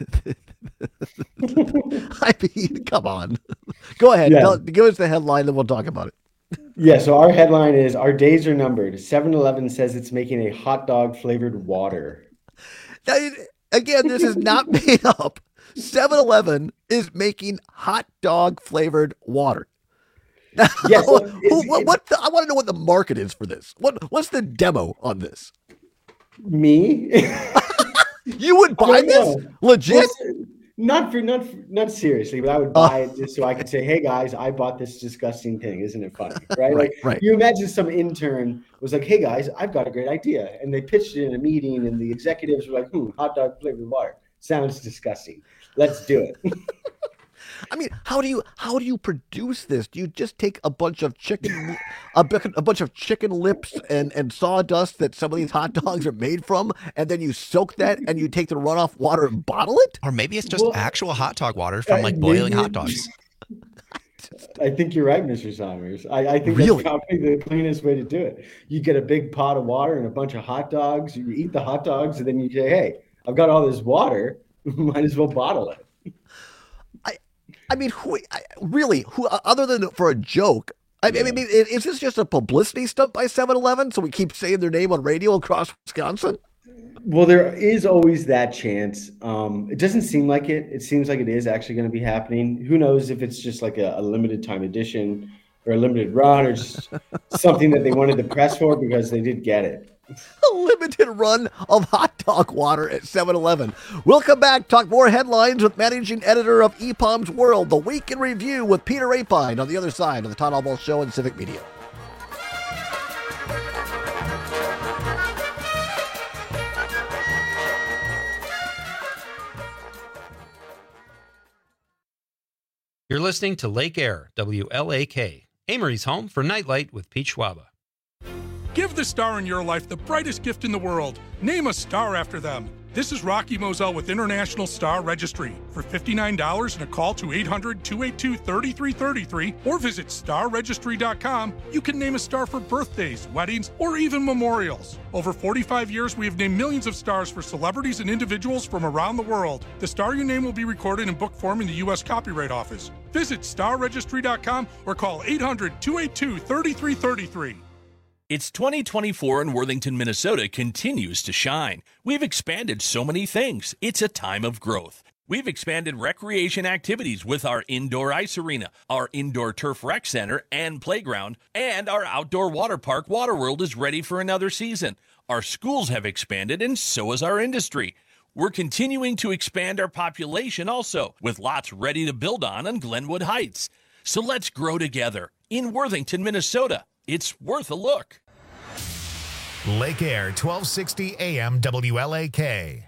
I mean, come on. Go ahead. Yeah. Give us the headline, then we'll talk about it. Yeah, so our headline is, our days are numbered. 7-Eleven says it's making a hot dog flavored water. Now, again, this is not made up. 7-Eleven is making hot dog flavored water. Now, yes, I want to know what the market is for this. What's the demo on this? Me? You would buy this? Legit? Not seriously, but I would buy it just so I could say, "Hey guys, I bought this disgusting thing. Isn't it funny?" Right? Right. You imagine some intern was like, "Hey guys, I've got a great idea," and they pitched it in a meeting, and the executives were like, hot ddog flavored water sounds disgusting. Let's do it." I mean, how do you produce this? Do you just take a bunch of chicken, a bunch of chicken lips and sawdust that some of these hot dogs are made from, and then you soak that and you take the runoff water and bottle it? Or maybe it's just actual hot dog water from boiling hot dogs. I think you're right, Mr. Somers. I think Really? that's probably the cleanest way to do it. You get a big pot of water and a bunch of hot dogs. You eat the hot dogs, and then you say, "Hey, I've got all this water. Might as well bottle it." I mean, who other than for a joke? I mean, is this just a publicity stunt by 7-Eleven? So we keep saying their name on radio across Wisconsin? Well, there is always that chance. It doesn't seem like it. It seems like it is actually going to be happening. Who knows if it's just like a limited time edition or a limited run or just something that they wanted the press for because they did get it. A limited run of hot dog water at 7-Eleven. We'll come back, talk more headlines with managing editor of EPOM's World, the Week in Review with Peter Rapine on the other side of the Todd Albaugh Show and Civic Media. You're listening to Lake Air, WLAK, Amory's home for Nightlight with Pete Schwaba. Give the star in your life the brightest gift in the world. Name a star after them. This is Rocky Moselle with International Star Registry. For $59 and a call to 800-282-3333 or visit starregistry.com, you can name a star for birthdays, weddings, or even memorials. Over 45 years, we have named millions of stars for celebrities and individuals from around the world. The star you name will be recorded in book form in the U.S. Copyright Office. Visit starregistry.com or call 800-282-3333. It's 2024 and Worthington, Minnesota continues to shine. We've expanded so many things. It's a time of growth. We've expanded recreation activities with our indoor ice arena, our indoor turf rec center and playground, and our outdoor water park Waterworld is ready for another season. Our schools have expanded and so has our industry. We're continuing to expand our population also, with lots ready to build on Glenwood Heights. So let's grow together in Worthington, Minnesota. It's worth a look. Lake Air, 1260 AM WLAK.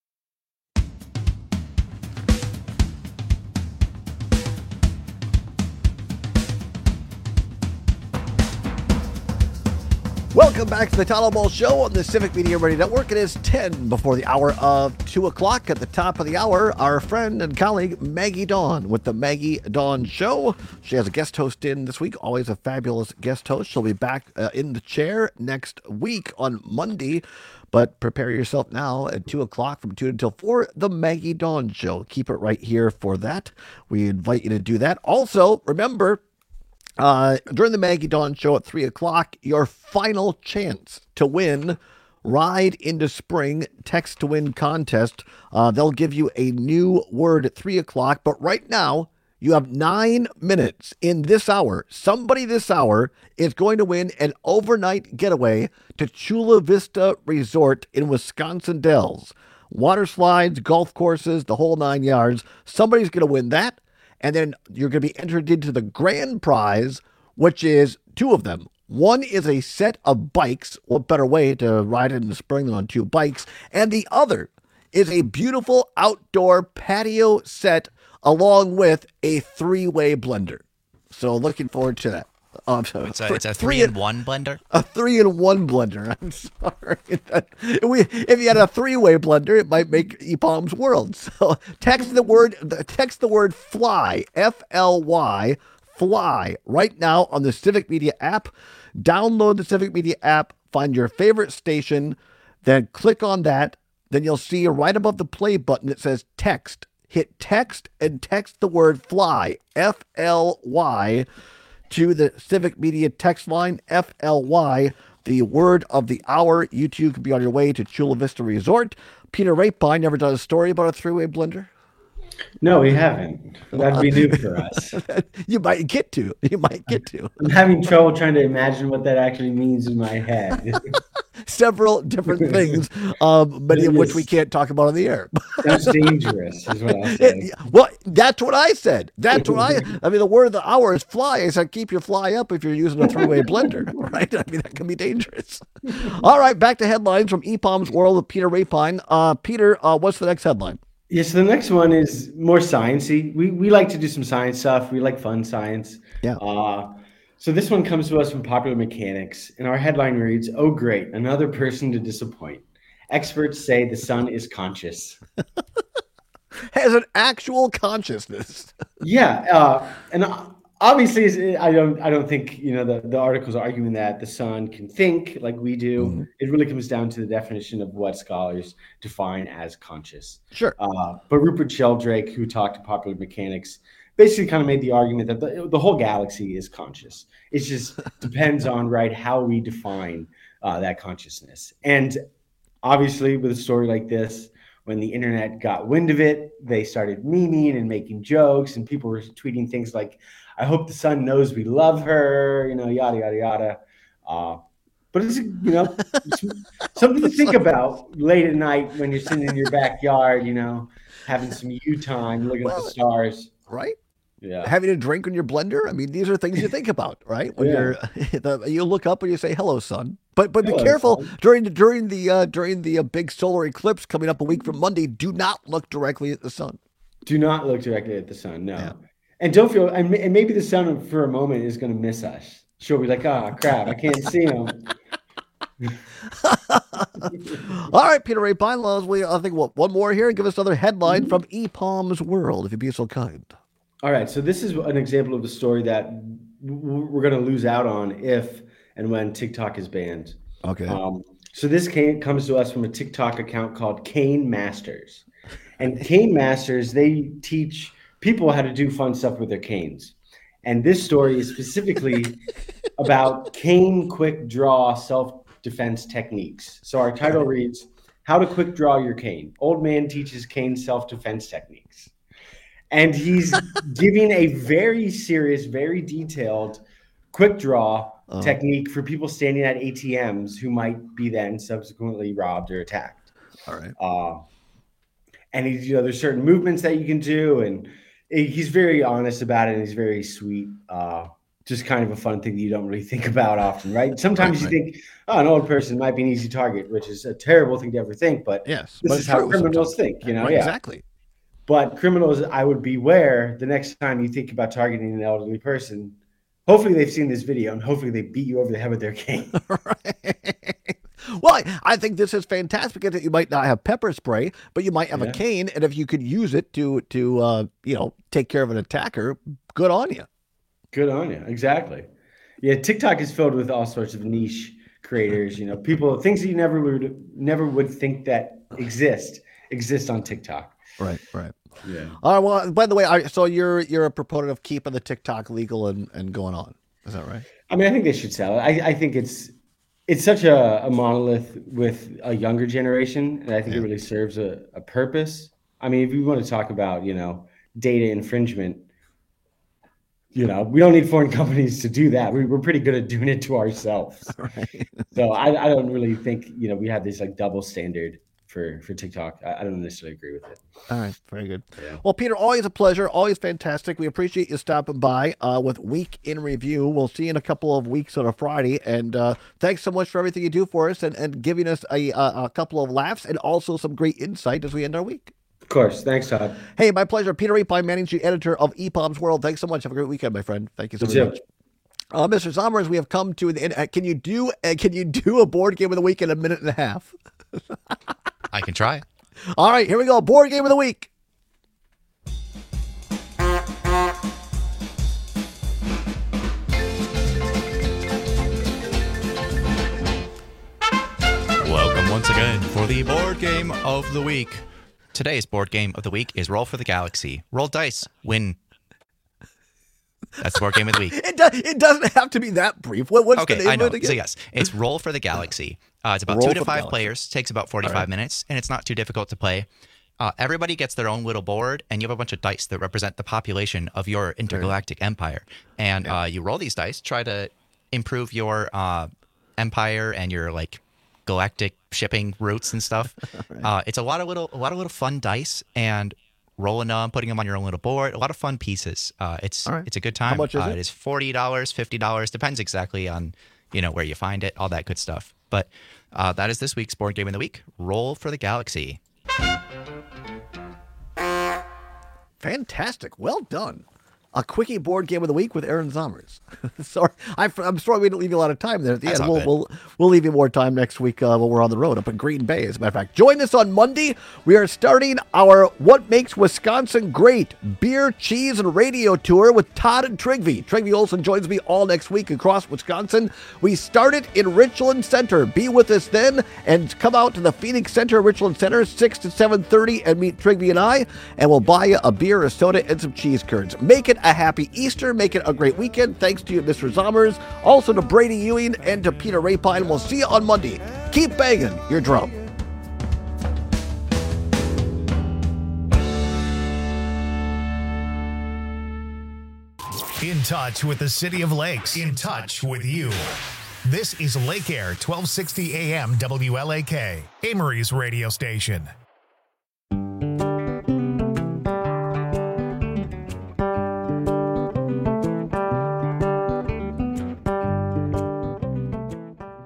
Welcome back to the Tyler Ball Show on the Civic Media Radio Network. It is 10 before the hour of 2 o'clock. At the top of the hour, our friend and colleague Maggie Dawn with the Maggie Dawn Show. She has a guest host in this week, always a fabulous guest host. She'll be back in the chair next week on Monday. But prepare yourself now at 2 o'clock from 2 until 4, the Maggie Dawn Show. Keep it right here for that. We invite you to do that. Also, remember, during the Maggie Dawn Show at 3 o'clock, your final chance to win Ride into Spring Text to Win contest. They'll give you a new word at 3 o'clock, but right now you have 9 minutes in this hour. Somebody this hour is going to win an overnight getaway to Chula Vista Resort in Wisconsin Dells. Water slides, golf courses, the whole 9 yards. Somebody's going to win that. And then you're going to be entered into the grand prize, which is 2 of them. One is a set of bikes. What better way to ride in the spring than on 2 bikes? And the other is a beautiful outdoor patio set along with a 3-way blender. So looking forward to that. Oh, I'm sorry. It's a 3-in-1 blender? A 3-in-1 blender. I'm sorry. If you had a 3-way blender, it might make EPOM's world. So text the word FLY, F-L-Y, FLY, right now on the Civic Media app. Download the Civic Media app, find your favorite station, then click on that. Then you'll see right above the play button it says text. Hit text and text the word FLY, F-L-Y, to the Civic Media text line, FLY, the word of the hour. You too can be on your way to Chula Vista Resort. Peter Rapine never done a story about a 3-way blender? No, we haven't. That'd be new for us. You might get to. I'm having trouble trying to imagine what that actually means in my head. Several different things, many of which we can't talk about on the air. That's dangerous, is what I'll say. Well, that's what I said. I mean, the word of the hour is fly. I said, keep your fly up if you're using a 3-way blender, right? I mean, that can be dangerous. All right, back to headlines from EPOM's World with Peter Rapine. Peter, what's the next headline? Yes, the next one is more sciencey. We like to do some science stuff. We like fun science. Yeah. So this one comes to us from Popular Mechanics, and our headline reads, "Oh great, another person to disappoint. Experts say the sun is conscious." Has an actual consciousness. Yeah, and obviously, I don't think the article's arguing that the sun can think like we do. Mm-hmm. It really comes down to the definition of what scholars define as conscious. Sure. But Rupert Sheldrake, who talked to Popular Mechanics, basically kind of made the argument that the whole galaxy is conscious. It just depends on how we define that consciousness. And obviously, with a story like this, when the internet got wind of it, they started memeing and making jokes, and people were tweeting things like, "I hope the sun knows we love her," yada, yada, yada. But it's, something to think about late at night when you're sitting in your backyard, having some you time, looking at the stars. Right? Yeah. Having a drink in your blender. I mean, these are things you think about, right? When you look up and you say, "Hello, sun." But be careful during the big solar eclipse coming up a week from Monday. Do not look directly at the sun. Do not look directly at the sun. No. And don't feel, and maybe the sun for a moment is going to miss us. She'll be like, "Oh crap, I can't see him." All right, Peter Ray Pine, I think one more here, and give us another headline from EPOM's World, if you'd be so kind. All right, so this is an example of a story that we're going to lose out on if and when TikTok is banned. Okay. So this comes to us from a TikTok account called Cane Masters. And Cane Masters, they teach people how to do fun stuff with their canes. And this story is specifically about cane quick draw self-defense techniques. So our title reads, How to Quick Draw Your Cane. Old Man Teaches Cane Self-Defense Techniques. And he's giving a very serious, very detailed quick draw technique for people standing at ATMs who might be then subsequently robbed or attacked. All right. And he's, there's certain movements that you can do, and he's very honest about it, and he's very sweet. Just kind of a fun thing that you don't really think about often, right? Sometimes you think, an old person might be an easy target, which is a terrible thing to ever think, but yes, this is how criminals think, Right, exactly. But criminals, I would beware the next time you think about targeting an elderly person. Hopefully they've seen this video, and hopefully they beat you over the head with their cane. Well, I think this is fantastic because you might not have pepper spray, but you might have a cane, and if you could use it to take care of an attacker, good on you. Good on you. Exactly. Yeah, TikTok is filled with all sorts of niche creators, people, things that you never would think that exist on TikTok. Right. Yeah. All right. Well, by the way, so you're a proponent of keeping the TikTok legal and going on. Is that right? I mean, I think they should sell it. I think it's such a monolith with a younger generation, and I think it really serves a purpose. I mean, if you want to talk about, data infringement, we don't need foreign companies to do that. We're pretty good at doing it to ourselves. Right. So I don't really think, we have this like double standard for TikTok. I don't necessarily agree with it. All right. Very good. Yeah. Well, Peter, always a pleasure. Always fantastic. We appreciate you stopping by with Week in Review. We'll see you in a couple of weeks on a Friday. And thanks so much for everything you do for us and giving us a couple of laughs and also some great insight as we end our week. Of course. Thanks, Todd. Hey, my pleasure. Peter Repine, managing editor of EPOM's World. Thanks so much. Have a great weekend, my friend. Thank you so much. Mr. Sommers, we have come to the end. Can you do a board game of the week in a minute and a half? I can try. All right, here we go. Board game of the week. Welcome once again for the board game of the week. Today's board game of the week is Roll for the Galaxy. Roll dice, win. That's the board game of the week. It doesn't have to be that brief. What's the name I know. of it again? So yes, it's Roll for the Galaxy. It's about Roll 2 for to the 5 Galaxy. players. Takes about 45 minutes, and it's not too difficult to play. Everybody gets their own little board, and you have a bunch of dice that represent the population of your intergalactic empire. And you roll these dice, try to improve your empire and your galactic shipping routes and stuff. It's a lot of little fun dice, and rolling them, putting them on your own little board. A lot of fun pieces. It's a good time. How much is it? It is $40, $50. Depends exactly on where you find it, all that good stuff. But that is this week's board game of the week. Roll for the Galaxy. Fantastic. Well done. A quickie board game of the week with Aaron Zommers. Sorry, I'm sorry we didn't leave you a lot of time there at the That's end. all good. We'll leave you more time next week when we're on the road up in Green Bay, as a matter of fact. Join us on Monday. We are starting our What Makes Wisconsin Great Beer, Cheese, and Radio Tour with Todd and Trigby. Trigby Olson joins me all next week across Wisconsin. We started in Richland Center. Be with us then and come out to the Phoenix Center, Richland Center, 6 to 7:30 and meet Trigby and I, and we'll buy you a beer, a soda, and some cheese curds. Make it a happy Easter. Make it a great weekend. Thanks to you, Mr. Zommers, also to Brady Ewing and to Peter Rapine. We'll see you on Monday. Keep banging your drum. In touch with the City of Lakes. In touch with you. This is Lake Air 1260 AM WLAK, Amory's radio station.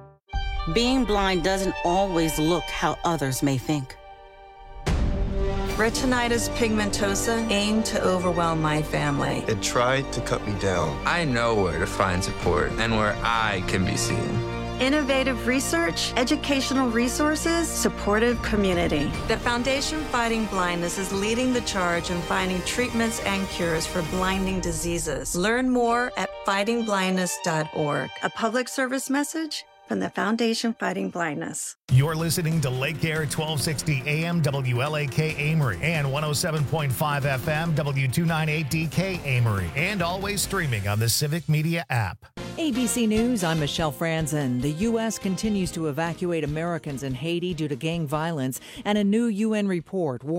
Being blind doesn't always look how others may think. Retinitis pigmentosa aimed to overwhelm my family. It tried to cut me down. I know where to find support and where I can be seen. Innovative research, educational resources, supportive community. The Foundation Fighting Blindness is leading the charge in finding treatments and cures for blinding diseases. Learn more at fightingblindness.org. A public service message from the Foundation Fighting Blindness. You're listening to Lake Air 1260 AM WLAK Amory and 107.5 FM W298DK Amory, and always streaming on the Civic Media app. ABC News, I'm Michelle Franzen. The U.S. continues to evacuate Americans in Haiti due to gang violence, and a new UN report